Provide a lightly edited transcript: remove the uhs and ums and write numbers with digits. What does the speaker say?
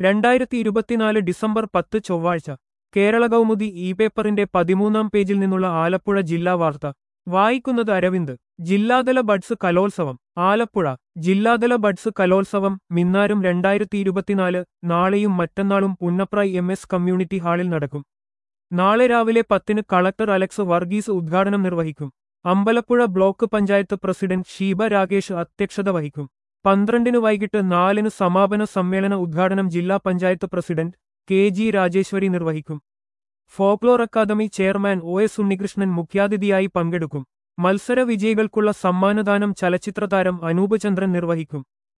2024 December 10 ചൊവ്വാഴ്ച Kerala Kaumudi E പേപ്പറിന്റെ 13-ാം പേജിൽ നിന്നുള്ള ആലപ്പുഴ ജില്ലാ വാർത്ത വായിക്കുന്നത് അരവിന്ദ്. ജില്ലാതല ബഡ്സ് കലോത്സവം ആലപ്പുഴ. ജില്ലാതല ബഡ്സ് കലോത്സവം മിന്നാരം 2024 നാളെയും മറ്റന്നാളും പുന്നപ്ര MS കമ്മ്യൂണിറ്റി ഹാളിൽ നടക്കും. നാളെ രാവിലെ 10-ന് കളക്ടർ അലക്സ് വർഗീസ് ഉദ്ഘാടനം നിർവഹിക്കും. അമ്പലപ്പുഴ ബ്ലോക്ക് പഞ്ചായത്ത് പ്രസിഡന്റ് ഷീബ രാകേഷ് അധ്യക്ഷത വഹിക്കും. 12-ന് വൈകിട്ട് 4-ന് സമാപന സമ്മേളന ഉദ്ഘാടനം ജില്ലാ പഞ്ചായത്ത് പ്രസിഡന്റ് KG രാജേശ്വരി നിർവഹിക്കും. Folklore academy chairman OS Unnikrishnan മുഖ്യാതിഥിയായി പങ്കെടുക്കും. മത്സര വിജയികൾക്കുള്ള സമ്മാനദാനം ചലച്ചിത്രതാരം അനൂപ് ചന്ദ്രൻ നിർവഹിക്കും.